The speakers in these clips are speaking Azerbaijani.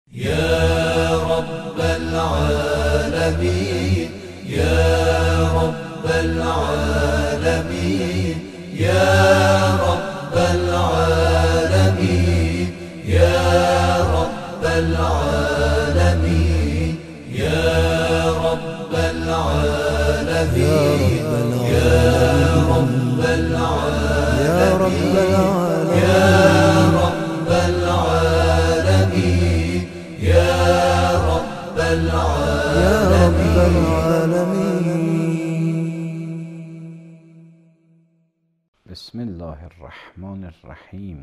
يا رب العالمين يا رب العالمين يا رب العالمين يا رب العالمين يا رب العالمين يا رب العالمين يا رب العالمين يا رب العالمين يا رب العالمين. بسم الله الرحمن الرحیم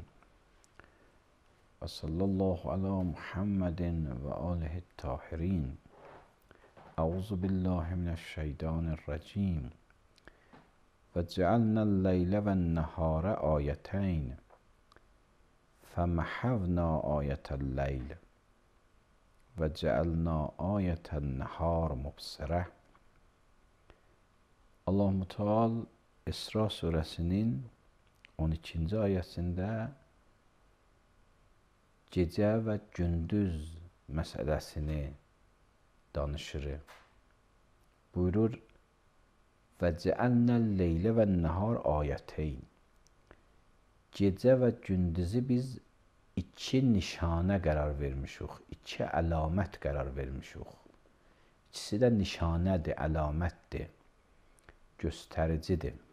و صلی الله علی محمد و آله الطاهرین. اعوذ بالله من الشیطان الرجیم. و جعلنا اللیل و النهار آیتین فمحونا آیت اللیل و جعلنا آیت النهار مبصره. Allah-u Teala İsra suresinin 12. ayəsində gecə və gündüz məsələsini danışır. Buyurur: və cəəlnəl leylə və nəhar ayəteyn. Gecə və gündüzü biz iki nişanə qərar vermişik, iki əlamət qərar vermişik. İkisi də nişanədir, əlamətdir, göstəricidir.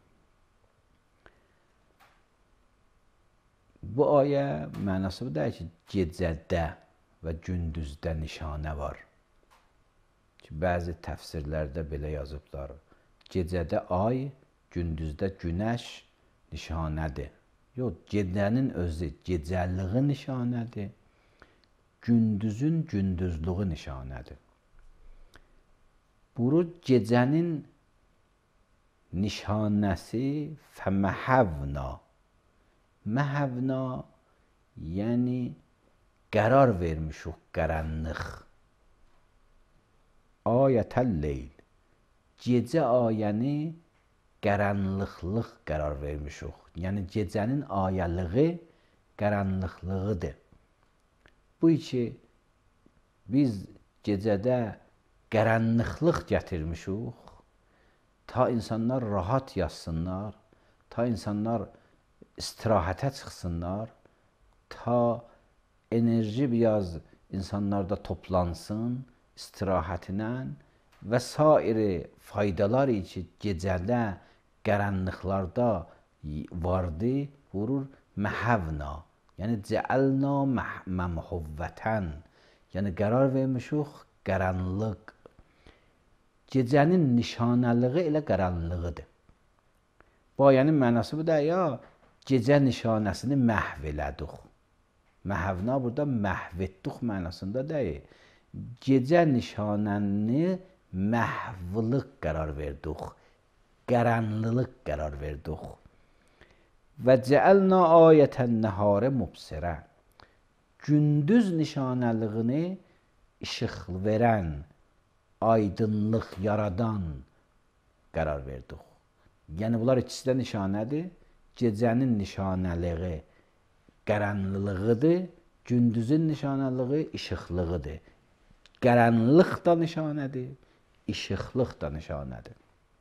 Bu ayə mənası bu deyil ki, gecədə və gündüzdə nişanə var. Ki, bəzi təfsirlərdə belə yazıblar. Gecədə ay, gündüzdə günəş nişanədir. Yox, gecənin özü gecəliği nişanədir, gündüzün gündüzlüğü nişanədir. Buyurur, gecənin nişanəsi fəməhəvna. Məhəvna, yəni qərar vermişik, qaranlıq. Ayətəl-leyl. Gecə ayəni qaranlıqlıq qərar vermişik. Yəni gecənin ayəliği qaranlıqlığıdır. Bu ki, biz gecədə qaranlıqlıq gətirmişik, ta insanlar rahat yatsınlar, ta insanlar istirahətə çıxsınlar, ta enerji biraz insanlarda toplansın istirahətinə və sairi faydalar ki gecədə qaranlıqlarda vardı, vurur məhəvna. Yəni cəəlna məmhuvvətən. Yəni qərar vermişik qaranlıq. Gecənin nişanəliği elə qaranlığıdır. Bu ayənin mənası bu da ya, gecə nişanəsini məhv elədik. Məhəvna burada məhv etdik mənasında deyil. Gecə nişanəni məhvlıq qərar verdik. Qaranlılıq qərar verdik. Və cəəlna ayətən nəharə mubsirə. Gündüz nişanəliyini işıq verən, aydınlıq yaradan qərar verdik. Yəni bunlar ikisi də nişanədir. Gecənin nişanəliyi qaranlılığıdır, gündüzün nişanəliyi işıqlığıdır. Qaranlıq da nişanədir, işıqlıq da nişanədir.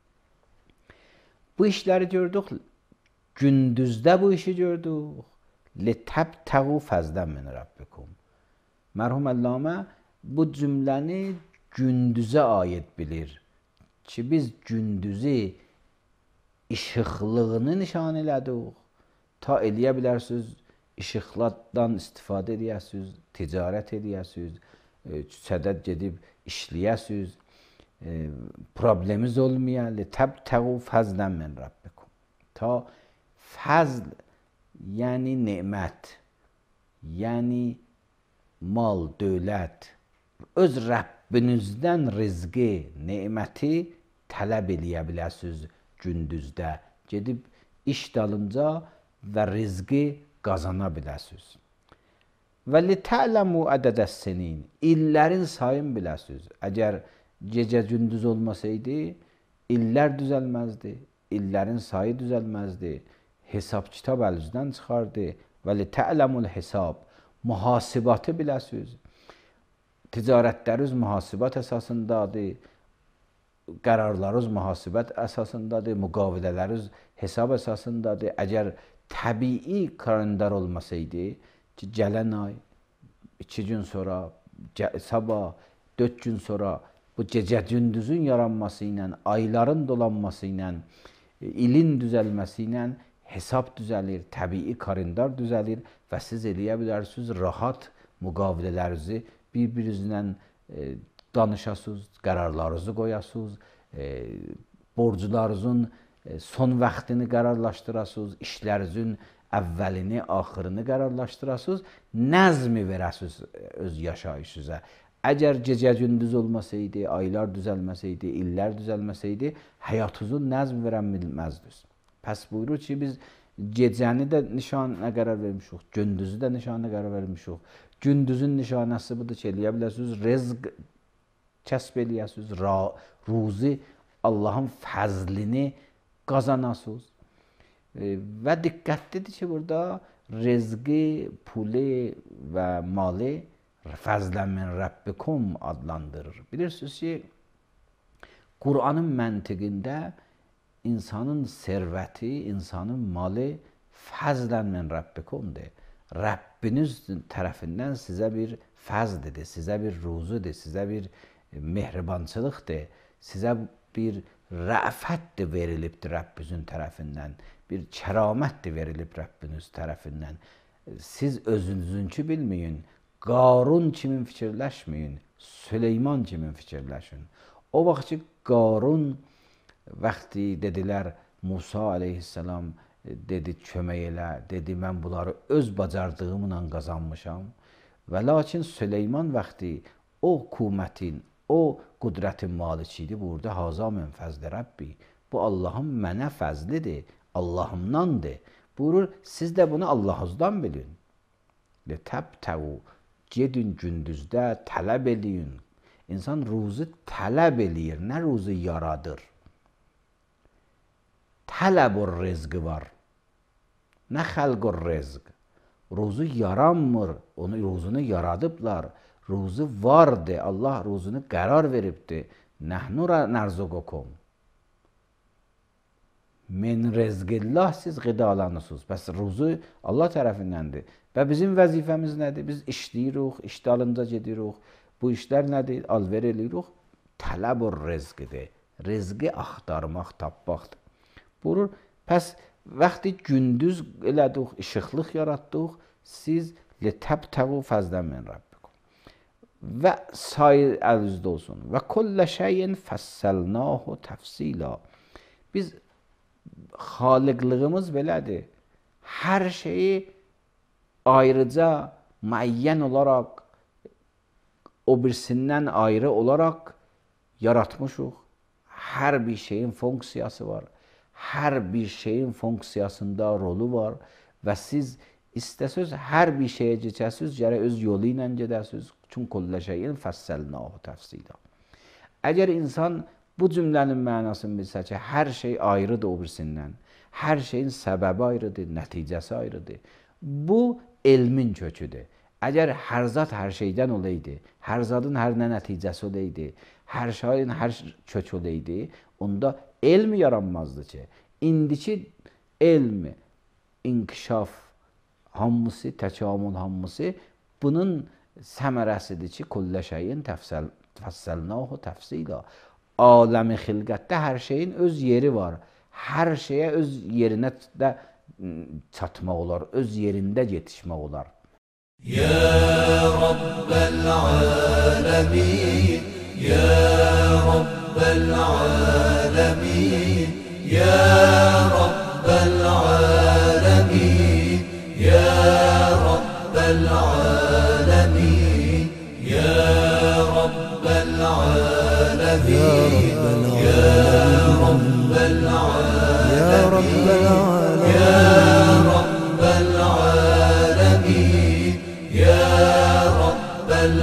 Bu işləri gördük, gündüzdə bu işi gördük. لِتَبْتَغُوا فَضْلًا مِنْ رَبِّكُمْ. Mərhum Əllamə bu cümləni gündüzə aid bilir ki, biz gündüzü işıqlığını nişan elədik. Ta eləyə bilərsiniz, işıqlardan istifadə edəsiniz, ticarət edəsiniz, küçədə gedib işləyəsiniz, probleminiz olmayan لِتَبْتَغُوا فَضْلًا مِنْ رَبِّكُمْ. Ta fəzl, yəni nemət, yəni mal, dövlət, öz Rəbbinizdən rizqi, neməti tələb eləyə biləsiniz gündüzdə. Gedib iş dalınca və rizqi qazana biləsiniz. Və لِتَعْلَمُوا عَدَدَ السِّنِينَ. İllərin sayını biləsiniz. Əgər gecə gündüz olmasaydı, illər düzəlməzdi, illərin sayı düzəlməzdi, hesab kitab əlinizdən çıxardı. Və li tə'ləmul hesab, mühasibatı biləsiniz. ticarətləriniz mühasibat əsasındadır, qərarlarınız mühasibət əsasındadır, müqavilələriniz hesab əsasındadır. Əgər təbii kalendar olmasaydı ki, gələn ay, 2 gün sonra, sabah, 4 gün sonra bu gecə gündüzün yaranması ilə, ayların dolanması ilə, ilin düzəlməsi ilə hesab düzəlir, təbii kalendar düzəlir və siz eləyə bilərsiniz rahat müqavilələrinizi bir-birinizlə danışasınız, qərarlarınızı qoyasınız, borclarınızın son vaxtını qərarlaşdırasınız, işlərinizin əvvəlini, axırını qərarlaşdırasınız, nəzmi verəsiniz öz yaşayışınıza. Əgər gecə-gündüz olmasaydı, aylar düzəlməsəydi, illər düzəlməsəydi, həyatınızın nəzm verən bilməzdiniz. Pəs buyurur ki, biz gecəni də nişanə qərar vermişik, gündüzü də nişanə qərar vermişik. Gündüzün nişanəsi budur ki, eləyə bilərsiniz, rızq kəsb eləyəsiniz, ruzi Allahın fəzlini qazanasınız. Və diqqətlidir ki, burada rızqı, pulu və malı fəzlən min Rabbikum adlandırır. Bilirsiniz ki, Qur'anın məntiqində insanın servəti, insanın malı fəzlən min Rabbikumdur. Rəbbiniz tərəfindən sizə bir fəzlidir, sizə bir ruzudur, sizə bir mehribançılıqdır, sizə bir rəfətdir verilibdir Rəbbinizin tərəfindən, bir kəramətdir verilib Rəbbiniz tərəfindən. Siz özünüzünkü bilməyin, Qarun kimin fikirləşməyin, Süleyman kimin fikirləşin. O vaxt ki, Qarun vaxtı dedilər, Musa aleyhisselam dedi, kömək elə, dedi, mən bunları öz bacardığımla qazanmışam. Və lakin Süleyman vaxtı o hukumətin, o qudrətin maliki idi, burada haza min fəzli Rəbbi. Bu Allahın mənə fəzlidir, Allahımdandır. Buyurur, siz də bunu Allahınızdan bilin. Təbtəvu, gedin gündüzdə tələb eləyin. İnsan ruzu tələb eləyir, nə ruzu yaradır. Tələbur rizqi var, nə xəlqur rizq. Ruzu yaranmır, onu ruzunu yaradıblar. Ruzu vardır, Allah ruzunu qərar veribdir. Nəhnu nərzuqukum. Min rizqillah siz qidalanırsınız. Bəs ruzu Allah tərəfindəndir. Və bizim vəzifəmiz nədir? Biz işləyirik, iş dalınca gedirik. Bu işlər nədir? Alver eləyirik. Tələbur rizqidir. Rizqi axtarmaq, tapmaqdır. Buyurur, pəs vaxtı gündüz elədik, işıqlıq yaratdıq, siz litəbtəğu fəzlən min Rabbikum. Və sair əlinizdə olsun. Və kullə şeyin fəssəlnahu təfsila. Biz xaliqlığımız belədir. Hər şeyi ayrıca, müəyyən olaraq, o birisindən ayrı olaraq yaratmışıq. Hər bir şeyin funksiyası var. Hər bir şeyin funksiyasında rolu var və siz istəsiz hər bir şeyə keçəsiz, gərək öz yolu ilə gedəsiz. Çünki kullə şeyin fəssəlnahu təfsila. Əgər insan bu cümlənin mənasını bilsə ki, hər şey ayrıdır o birisindən, hər şeyin səbəbi ayrıdır, nəticəsi ayrıdır. Bu elmin köküdür. Əgər hər zat hər şeydən olaydı, hər zadın hər nə nəticəsi olaydı, hər şeyin hər kök olaydı, onda elm yaranmazdı ki. İndiki elm, inkişaf hamısı, təkamül hamısı bunun səmərəsidir ki, kullə şeyin fəssəlnahu təfsila. Aləmi xilqətdə hər şeyin öz yeri var. Hər şeyə öz yerinə də çatmaq olar, öz yerində yetişmək olar. Ya Rabbel alemin, Ya Rabbel alemin, Ya Rabbel alemin, Ya Rabbel alemin, Ya Rabbel alemin, Ya Rabbel alemin, Ya Rabbel alemin, Ya Rabbel alemin, Ya Rabbel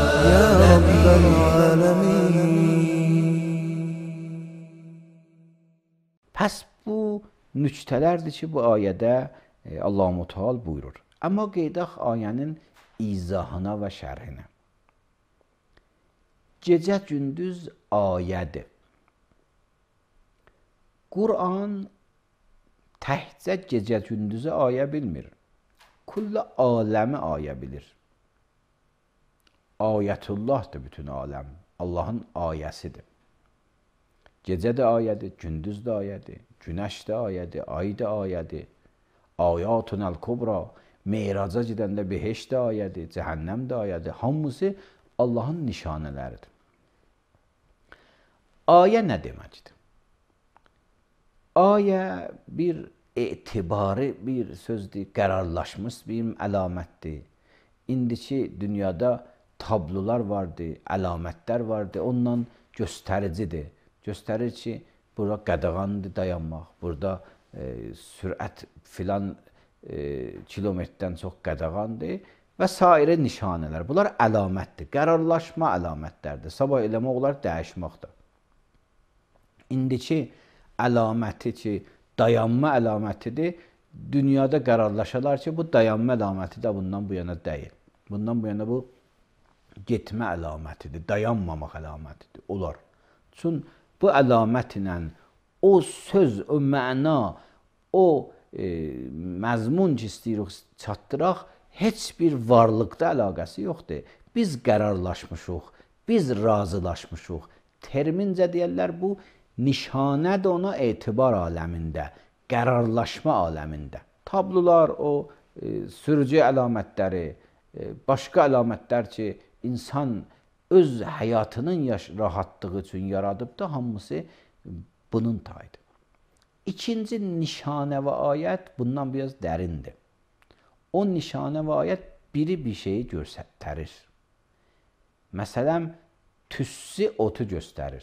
alemin. Pəs bu nüktələrdir ki, bu ayədə Allah-u Teala buyurur. Amma qeydaq ayənin izahına və şərhinə. gecə gündüz ayədir. Quran təkcə gecə gündüzü ayə bilmir. Kullu aləmi ayə bilir. Ayətullahdır bütün aləm. Allahın ayəsidir. Gecə də ayədir, gündüz də ayədir, günəş də ayədir, ay da ayədir. Ayatunəl kubra, meyraca gedəndə behişt də ayədir, cəhənnəm də ayədir. Hamısı Allahın nişanələridir. Ayə nə deməkdir? Ayə bir etibarı bir sözdür, qərarlaşmış bir əlamətdir. İndiki dünyada tablolar vardır, əlamətlər vardır, ondan göstəricidir. Göstərir ki, burada qadağandır dayanmaq, burada sürət filan kilometrdən çox qadağandır və sairə nişanələr. Bunlar əlamətdir, qərarlaşma əlamətlərdir. Sabah eləmək olar, dəyişməkdir. İndiki əlaməti ki, dayanma əlamətidir, dünyada qərarlaşalar ki, bu dayanma əlaməti də bundan bu yana deyil. Bundan bu yana bu getmə əlamətidir, dayanmamaq əlamətidir. Olar. Çünki bu əlamətlə o söz, o məna, o məzmun ki, istəyirik çatdıraq, heç bir varlıqda əlaqəsi yoxdur. Biz qərarlaşmışıq, biz razılaşmışıq. Termincə deyərlər, bu nişanədir ona etibar aləmində, qərarlaşma aləmində. Tablolar, o sürücü əlamətləri, başqa əlamətlər ki, insan öz həyatının rahatlığı üçün yaradıb da hamısı bunun tayıdır. İkinci nişanə və ayət bundan biraz dərindir. O nişanə və ayət biri bir şeyi göstərir. Məsələn, tüssü otu göstərir.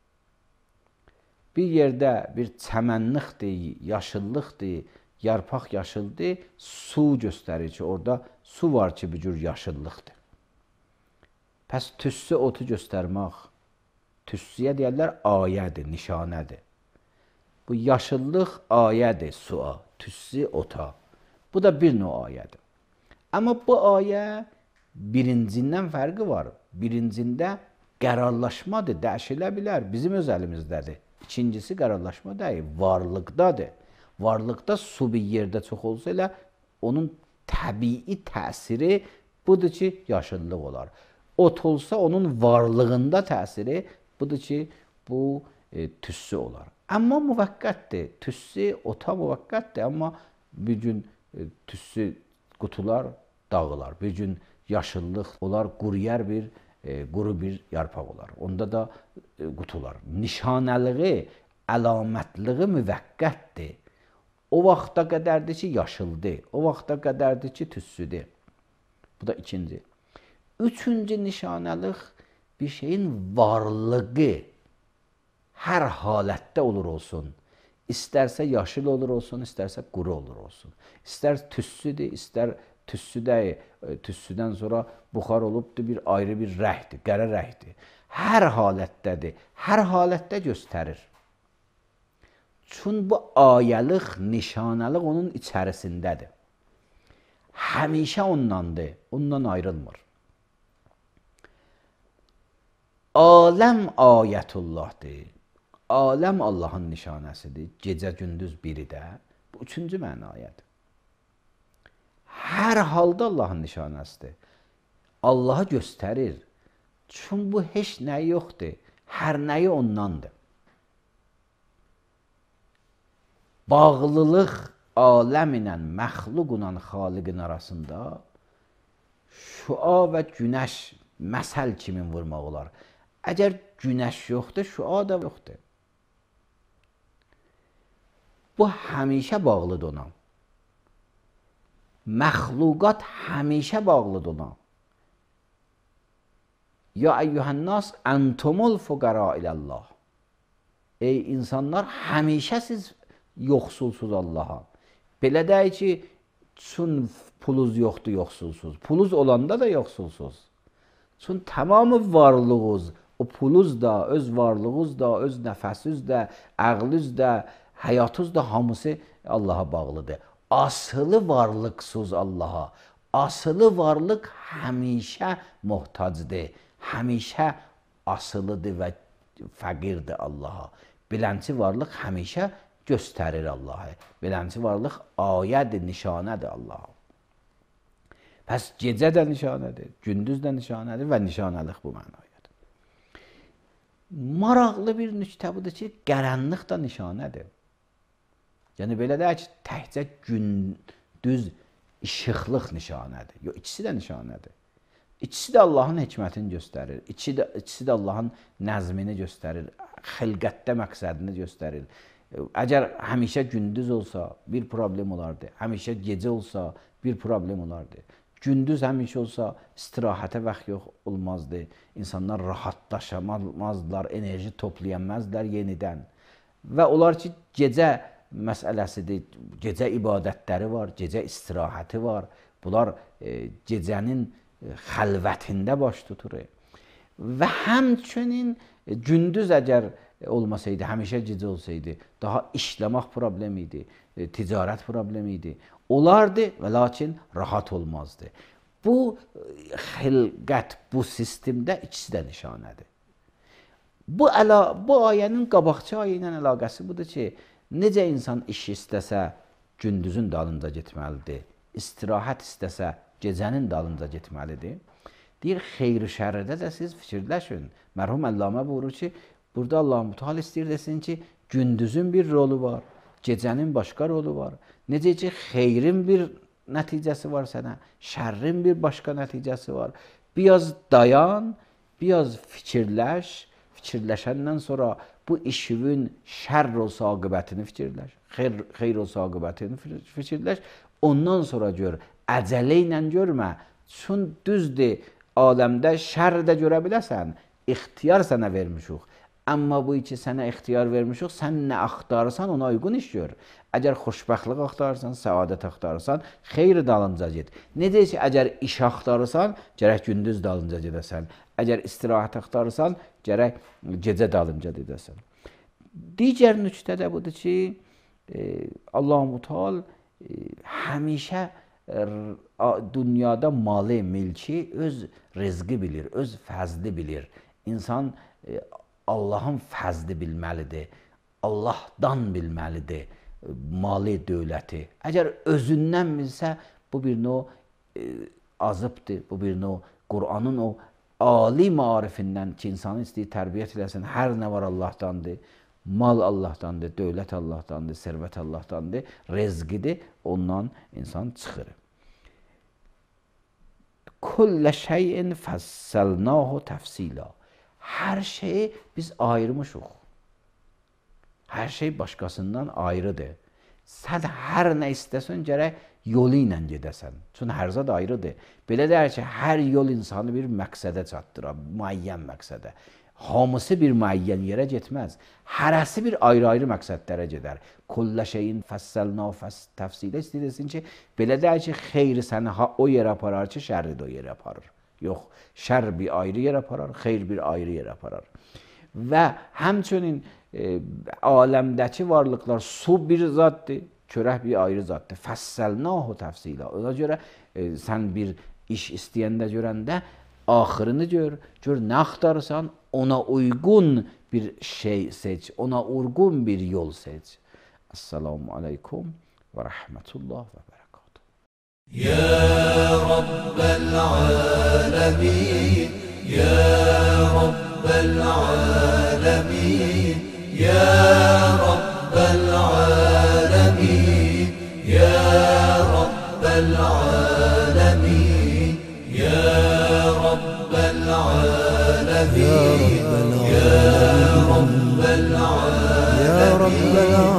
Bir yerdə bir çəmənlikdir, yaşıllıqdır, yarpaq yaşıldır, su göstərir ki, orada su var ki, bir cür yaşıllıqdır. Pəs tüssü otu göstərmək, tüssüyə deyərlər ayədir, nişanədir. Bu yaşıllıq ayədir suya, tüssü ota. Bu da bir növ ayədir. Amma bu ayə birincindən fərqi var. Birincində qərarlaşmadır, dəyişilə bilər, bizim öz əlimizdədir. İkincisi qərarlaşma deyil, varlıqdadır. Varlıqda su bir yerdə çox olsa elə onun təbii təsiri budur ki, yaşıllıq olar. Ot olsa onun varlığında təsiri budur ki, bu tüssü olar. Amma müvəqqətdir, tüssü ota müvəqqətdir, amma bir gün tüssü qutular dağılar, bir gün yaşıllıq olar, quru bir yarpaq olar. Onda da qutular. Nişanəliği, əlamətliği müvəqqətdir. O vaxta qədərdir ki, yaşıldır. O vaxta qədərdir ki, tüssüdür. Bu da ikinci. Üçüncü nişanəlik bir şeyin varlığı hər halətdə olur olsun. İstərsə yaşıl olur olsun, istərsə quru olur olsun. İstər tüssüdür, istər tüssüdən sonra buxar olubdur, bir ayrı bir rəhdir, qərə rəhdir. Hər halətdədir, hər halətdə göstərir. Çünki bu ayəlik, nişanəlik onun içərisindədir. Həmişə ondandır, ondan ayrılmır. Aləm ayətullahdır. Aləm Allahın nişanəsidir. Gecə gündüz biri də. Bu üçüncü mənayədir. Hər halda Allahın nişanəsidir. Allahı göstərir. Çünki bu heç nəyi yoxdur. Hər nəyi ondandır. Bağlılıq aləm ilə, məxluqla xaliqin arasında şüa və günəş məsəl kimi vurmaq olar. Əgər günəş yoxdur, şüa da yoxdur. Bu həmişə bağlıdır ona. Məxluqat həmişə bağlıdır ona. Ya eyyuhənnas entumul fuqara ilallah. Ey insanlar, həmişə siz yoxsulsuz Allaha. Belə deyil ki, çün puluz yoxdur, yoxsulsuz. Puluz olanda da yoxsulsuz. Çün tamamı varlığınız, o puluz da, öz varlığınız da, öz nəfəsiz də, əqliz də, həyatınız da hamısı Allaha bağlıdır. Asılı varlıqsız Allaha. Asılı varlıq həmişə muhtacdır. Həmişə asılıdır və fəqirdir Allaha. Beləncə varlıq həmişə göstərir Allahı. Beləncə varlıq ayədir, nişanədir Allaha. Pəs gecə də nişanədir, gündüz də nişanədir və nişanəlik bu mənayədir. Maraqlı bir nüktə budur ki, qaranlıq da nişanədir. Yəni belə deyək ki, təkcə gündüz işıqlıq nişanədir. Yox, ikisi də nişanədir. İkisi də Allahın hikmətini göstərir. İkisi də Allahın nəzmini göstərir. Xilqətdə məqsədini göstərir. Əgər həmişə gündüz olsa bir problem olardı. Həmişə gecə olsa bir problem olardı. Gündüz həmişə olsa istirahətə vaxt yox olmazdı. İnsanlar rahatlaşamazdılar, enerji toplayaməzdilər yenidən. Və olar ki, gecə məsələsidir, gecə ibadətləri var, gecə istirahəti var. Bunlar gecənin xəlvətində baş tutur. Və həmçinin gündüz əgər olmasaydı, həmişə gecə olsaydı, daha işləmək problemi idi, ticarət problemi idi. Olardı və lakin rahat olmazdı. Bu xilqət, bu sistemdə ikisi də nişanədir. Bu ayənin qabaqçı ayə ilə əlaqəsi budur ki, necə insan iş istəsə gündüzün dalınca getməlidir, istirahət istəsə gecənin dalınca getməlidir. Deyir, xeyri şərrdə də siz fikirləşin. Mərhum Əllamə buyurur ki, burada Allah-u Müteal istəyir desin ki, gündüzün bir rolu var, gecənin başqa rolu var. Necə ki, xeyrin bir nəticəsi var sənə, şərrin bir başqa nəticəsi var. Biraz dayan, biraz fikirləş, fikirləşəndən sonra bu işin şərr olsa aqibətini fikirləş, xeyr olsa aqibətini fikirləş, ondan sonra gör, əcələ ilə görmə. Çün düzdür, aləmdə şərr də görə biləsən, ixtiyar sənə vermişik. Amma bu ki, sənə ixtiyar vermişik, sən nə axtarırsan, ona uyğun iş gör. Əgər xoşbəxtlik axtarırsan, səadət axtarırsan, xeyr dalınca get. Necə ki, əgər iş axtarırsan, gərək gündüz dalınca gedəsən. Əgər istirahət axtarırsan, gərək gecə dalınca gedəsən. Digər nüktə də budur ki, Allah-u Müteal həmişə dünyada malı, milki öz rizqi bilir, öz fəzli bilir. İnsan Allahın fəzli bilməlidir, Allahdan bilməlidir malı, dövləti. Əgər özündən bilsə, bu bir növ azıbdır, bu bir növ Qur'anın o ali marifindən ki, insanı istəyir tərbiyyət eləsin, hər nə var Allahdandır, mal Allahdandır, dövlət Allahdandır, sərvət Allahdandır, rezqidir, ondan insan çıxır. Kullə şeyin fəssəlnahu təfsilə. Hər şeyi biz ayırmışıq. Hər şey başqasından ayrıdır. Sən hər nə istəsən, gərək yolu ilə gedəsən. Çünki hər zad ayrıdır. Belə deyər ki, hər yol insanı bir məqsədə çatdırar, müəyyən məqsədə. Hamısı bir müəyyən yerə getməz. Hərəsi bir ayrı-ayrı məqsədlərə gedər. Kullə şeyin fəssəlnahu təfsilə istəyirsin ki, belə deyər ki, xeyri səni o yerə aparar ki, şərri də o yerə aparır. Yox, şər bir ayrı yer aparar, xeyr bir ayrı yer aparar. Və həmçinin aləmdəki varlıqlar, su bir zaddır, çörək bir ayrı zaddır. Fəssəlnahu təfsilə. Ona görə sən bir iş istəyəndə görəndə axırını gör, gör nə axtarırsan, ona uyğun bir şey seç, ona uyğun bir yol seç. Esselamu aleykum və rəhmətullah və bərəkatuhu. يا رب العالمين يا رب العالمين يا رب العالمين يا رب العالمين يا رب العالمين يا رب العالمين يا رب العالمين